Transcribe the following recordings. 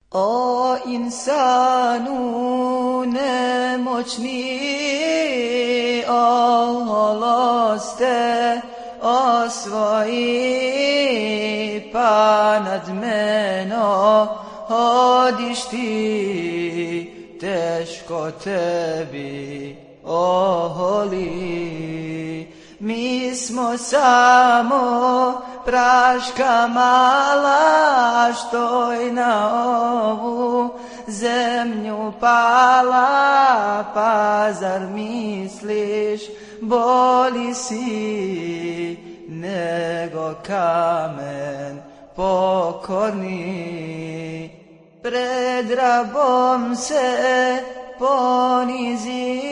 O insanu nemoćni, oholoste osvoji, pa nad meno hodiš ti, teško tebi oholi. Mi smo samo praška mala, što i na ovu zemlju pala, pa zar misliš bolji si nego kamen pokorni? Pred rabom se ponizi,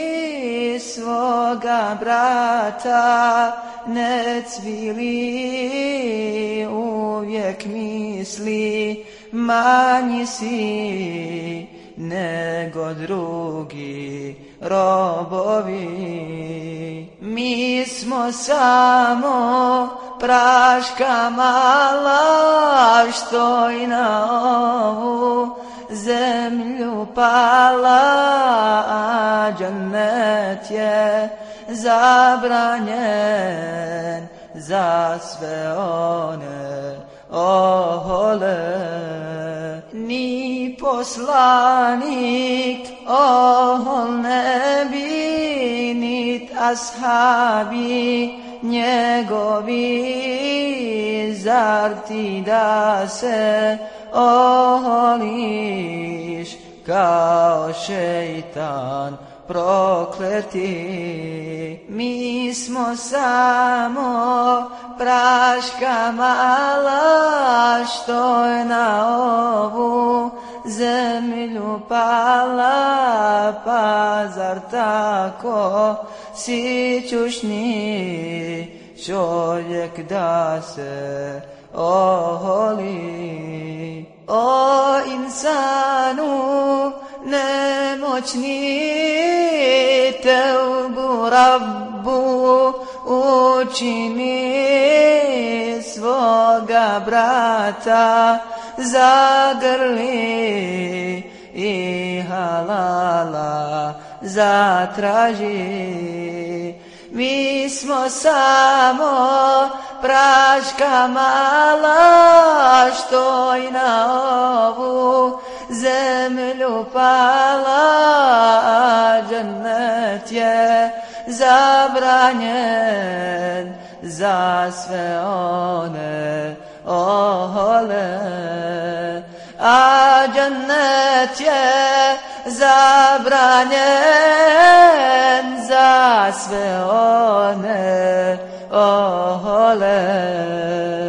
svoga brata ne cvili, uvijek misli manji si nego drugi robovi. Mi smo samo praška mala, što i na ovu zemlju pala, a džennet je zabranjen za sve one ohole. Ni poslanik ohol ne bi, nit ashabi njegovi, zar ti da se oholiš kao šeitan prokleti? Mi smo samo praška mala, što je na ovu zemlju pala, pa zar tako sićušni čovjek da se oholi? O insanu nemoćni, teubu Rabbu učini, svoga brata zagrli i halala zatraži. Mi smo samo praška mala, što i na ovu zemlju pala, a džennet je zabranjen za sve one ohole. A džennet je zabranjen za sve one ohole.